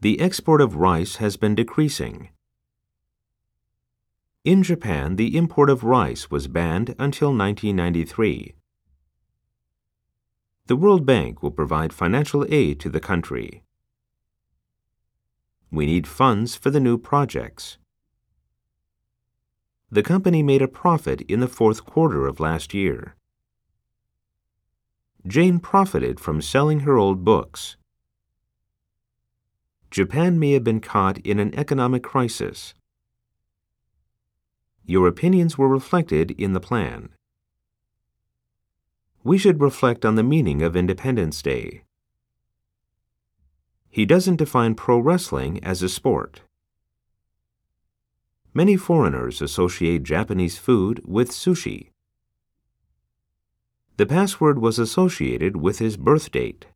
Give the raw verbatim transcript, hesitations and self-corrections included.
The export of rice has been decreasing. In Japan, the import of rice was banned until nineteen ninety-three. The World Bank will provide financial aid to the country. We need funds for the new projects. The company made a profit in the fourth quarter of last year. Jane profited from selling her old books. Japan may have been caught in an economic crisis. Your opinions were reflected in the plan. We should reflect on the meaning of Independence Day. He doesn't define pro wrestling as a sport. Many foreigners associate Japanese food with sushi. The password was associated with his birth date.